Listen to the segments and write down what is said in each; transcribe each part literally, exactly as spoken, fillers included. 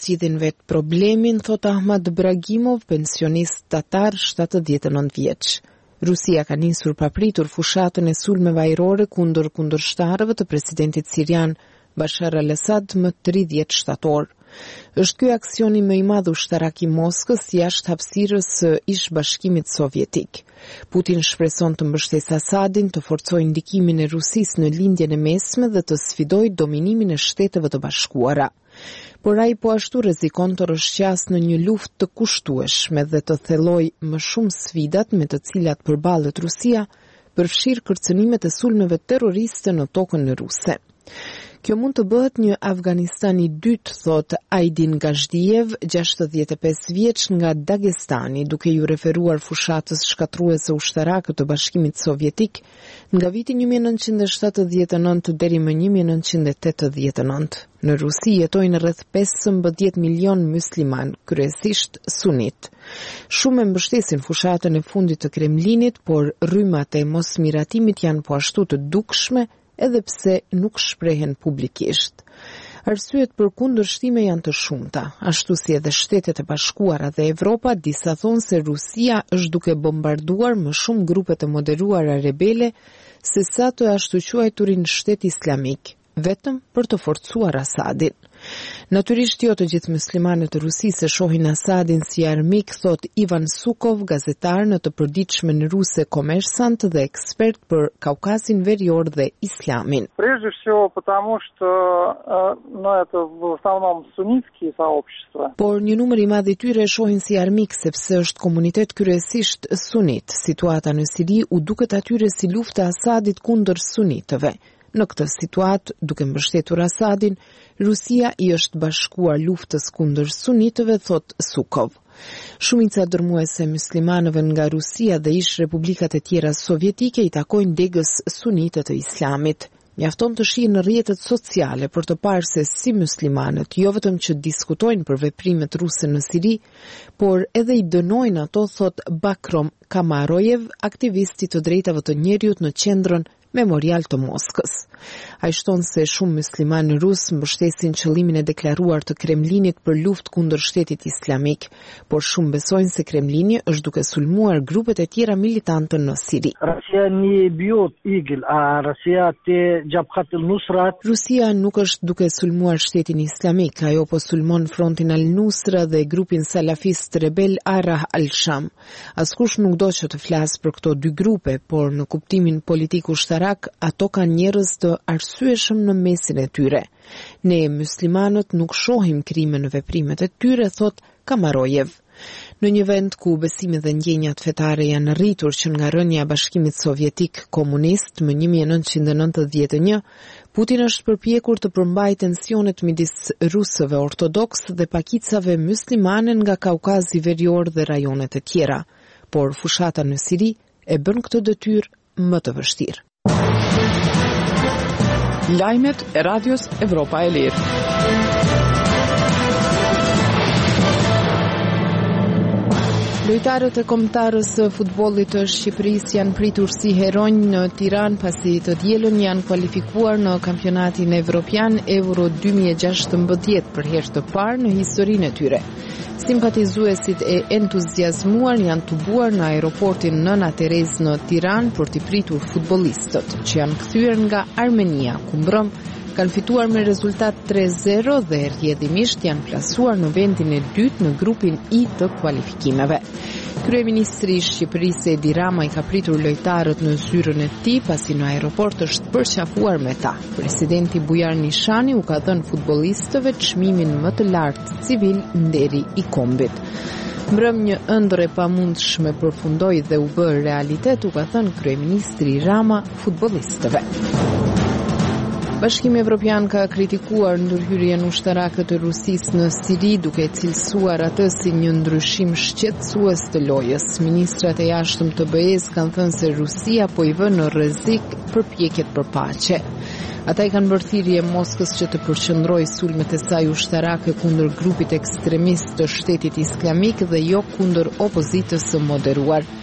zgjidhin vetë problemin, thot Ahmad Bragimov, pensionist tatar shtatëdhjetë e nëntë vjeç. Rusia ka nisur papritur fushatën e sulmeve ajrore kundër kundërshtarëve të presidentit sirian Bashar al-Assad më tridhjetë shtator. Është ky aksioni më i madh ushtarak i Moskës jashtë hapësirës së Ish-Bashkimit Sovjetik. Putin shpreson të mbështesë Asadin, të forcojë ndikimin e Rusisë në lindjen e mesme dhe të sfidojë dominimin e Shteteve të Bashkuara. Por ai po ashtu rrezikon të rrëshqasë në një luftë të kushtueshme dhe të thellojë më shumë sfidat me të cilat përballet Rusia, përfshirë kërcënimet e sulmeve terroriste në tokën ruse. Kjo mund të bëhet një Afganistan i dytë, thot Aydin Gazhdiev, gjashtëdhjetë e pesë vjeç nga Dagestani, duke ju referuar fushatës shkatruese ushtarake të Bashkimit Sovjetik nga viti një mijë e nëntëqind e shtatëdhjetë e nëntë deri më një mijë e nëntëqind e tetëdhjetë e nëntë. Në Rusi jetojnë rreth pesëmbëdhjetë milion musliman, kryesisht sunit. Shumë e mbështesin fushatën e fundit të Kremlinit, por rrymat e mosmiratimit janë po ashtu të dukshme, edhe pse nuk shprehen publikisht. Arsyet për kundërshtime janë të shumta, ashtu si edhe Shtetet e Bashkuara dhe Evropa, disa thonë se Rusia është duke bombarduar më shumë grupe të moderuara rebele se sa të ashtu quajturin Shtet Islamik, vetëm për të forcuar Asadin. Natyrisht jo të gjithë muslimanët e Rusisë e shohin Asadin si armik, thot Ivan Sukov, gazetar në të përditshmen ruse Kommersant dhe ekspert për Kaukazin Verior dhe Islamin. Прежде всего потому, что no, это в основном суннитские сообщества. Por një numër i madh i tyre e shohin si armik sepse është komunitet kryesisht sunit. Situata në Siri u duket atyre si lufta e Asadit kundër sunitëve. Në këtë situatë, duke mbështetur Asadin, Rusia i është bashkuar luftës kundër sunitëve, thot Sukov. Shumica dërmuese muslimanëve nga Rusia dhe ish republikat e tjera sovjetike i takojnë degës sunite të Islamit. Mjafton të shihen në rrjetet sociale për të parë se si muslimanët jo vetëm që diskutojnë për veprimet ruse në Siri, por edhe i dënojnë ato, thot Bakrom Kamarojev, aktivisti të drejtave të njerëzit në qendrën Memorial të Moskës. Ai shton se shumë muslimanë rusë mbështesin qëllimin e deklaruar të Kremlinit për luftë kundër Shtetit Islamik, por shumë besojnë se Kremlini është duke sulmuar grupet e tjera militante në Siri. Rusia nuk është duke sulmuar Shtetin Islamik, ajo po sulmon Frontin al-Nusra dhe grupin salafist rebel Arah al-Sham. Askush nuk do që të flasë për këto dy grupe, por në kuptimin politik ushtarak ato kanë njerëz të arsyeshëm në mesin e tyre. Ne muslimanët nuk shohim krime në veprimet e tyre, thot Kamarojev. Në një vend ku besimet dhe ndjenjat fetare janë rritur që nga rënja e Bashkimit Sovjetik komunist më një mijë e nëntëqind e nëntëdhjetë e një, Putin është përpjekur të përmbajë tensionet midis rusëve ortodoks dhe pakicave muslimane nga Kaukazi Verior dhe rajonet e tjera, por fushata në Siri e bën këtë detyrë më të vështirë. Lajmet e Radios Evropa e Lirë. Lojtarët e kombëtarës së futbollit të Shqipërisë janë pritur si heronj në Tiranë pasi të dielën janë kualifikuar në kampionatin evropian Euro dy mijë e gjashtëmbëdhjetë për herë të parë në historinë e tyre. Simpatizuesit e entuziazmuar janë tubuar në aeroportin Nëna Terezë në Tiranë për t'i pritur futbollistët, që janë kthyer nga Armenia, ku mbrëm kanë fituar me rezultat tre zero dhe rrjedhimisht janë plasuar në vendin e dytë në grupin I të kualifikimeve. Kryeministri i Shqipërisë Edi Rama i ka pritur lojtarët në zyrën e tij pasi në aeroport është përqafuar me ta. Presidenti Bujar Nishani u ka dhënë futbollistëve çmimin më të lartë civil nderi I kombit. Mbrëm një ëndër e pamundshme përfundoi dhe u bë realitet, u ka thënë kryeministri Rama futbollistëve. Bashkimi Evropian ka kritikuar ndërhyrjen ushtarake të Rusisë në Siri duke cilësuar atë si një ndryshim shqetësues të lojës. Ministrat e jashtëm të B E-s kanë thënë se Rusia po i vën në rrezik përpjekjet për paqe. Ata I kanë bërë thirrje Moskës që të përqendrojë sulmet e saj ushtarake kundër grupit ekstremist të Shtetit Islamik dhe jo kundër opozitës së moderuar.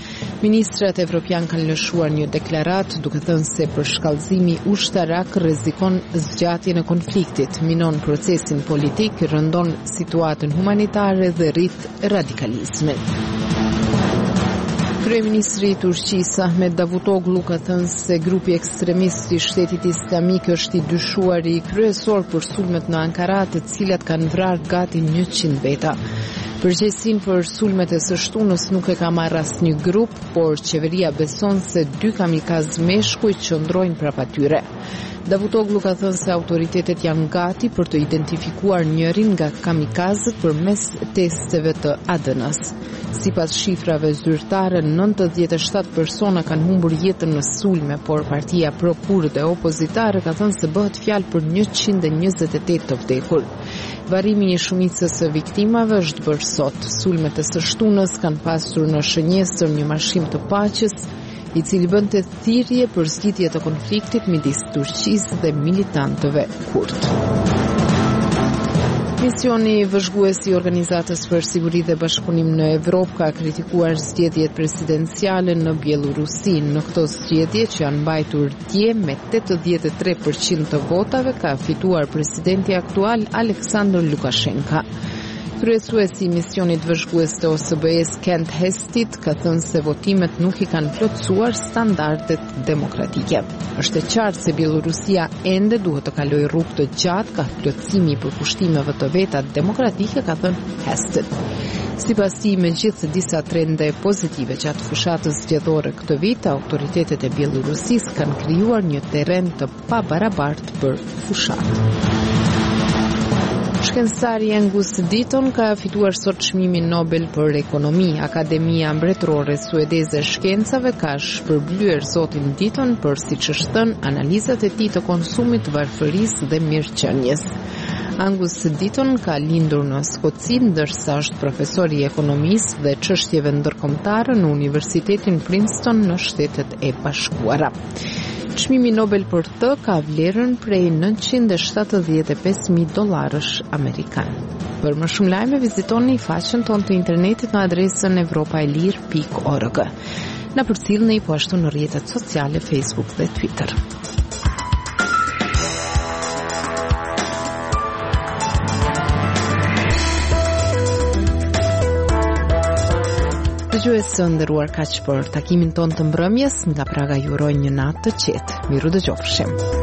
Ministrat evropian kanë lëshuar një deklarat duke thënë se përshkallëzimi ushtarak rrezikon zgjatjen e konfliktit, minon procesin politik, rëndon situatën humanitare dhe rrit radikalizmin. Kryeministri i Turqisë Ahmet Davutoglu ka thënë se grupi ekstremist i Shtetit Islamik është i dyshuar i kryesor për sulmet në Ankara, të cilat kanë vrarë gati njëqind veta. Përgjegjësinë për sulmet e së shtunës nuk e ka marrë asnjë grup, por qeveria beson se dy kamikaz meshkuj qëndrojnë prapa tyre. Davutoglu ka thënë se autoritetet janë gati për të identifikuar njërin nga kamikazët përmes testeve të A D N-s. Sipas shifrave zyrtare, nëntëdhjetë e shtatë persona kanë humbur jetën në sulme, por partia pro-kurde dhe opozitare ka thënë se bëhet fjalë për njëqind e njëzet e tetë të vdekur. Varrimi i shumicës së viktimave është bërë sot. Sulmet e së shtunës kanë pasur në shënjestër një marshim të paqes, i cili bënte thirrje për zgjidhje të konfliktit midis Turqisë dhe militantëve kurd. Misioni vëzhgues i Organizatës për Siguri dhe Bashkëpunim në Evropë ka kritikuar zgjedhjet presidenciale në Bielorusi. Në këto zgjedhje që janë mbajtur dje me tetëdhjetë e tre përqind të votave, ka fituar presidenti aktual Aleksandr Lukashenka. Kryesuesi i misionit vëzhgues të O S B E-s Kent Hestit ka thënë se votimet nuk i kanë plotësuar standardet demokratike. Është e qartë se Bielorusia ende duhet të kalojë rrugë të gjatë ka plotësimi i përkushtimeve të veta demokratike, ka thënë Hestit. Sipas tij, me gjithë disa trende pozitive gjatë fushatës zgjedhore këtë vit, autoritetet e Bielorusisë kanë krijuar një terren të pabarabartë për fushatë. Shkencëtari Angus Deaton ka fituar sot çmimin Nobel për ekonomi. Akademia Mbretërore Suedeze e Shkencave ka shpërblyer zotin Deaton për, siç është thënë, analizat e tij të konsumit, varfërisë dhe mirëqenies. Angus Deaton ka lindur në Skoci, ndërsa është profesor i ekonomisë dhe çështjeve ndërkombëtare në Universitetin Princeton në Shtetet e Bashkuara. Çmimi Nobel për të ka vlerën prej nëntëqind e shtatëdhjetë e pesë mijë dollarësh amerikan. Për më shumë lajme, vizitoni faqen tonë të internetit në adresën evropaelir pikë org. Na përcjellni po ashtu në rrjetet sociale Facebook dhe Twitter. Dëgjues të nderuar, kaq për takimin ton të mbrëmjes, nga Praga ju uroj një natë të qetë. Miru dëgjofshim.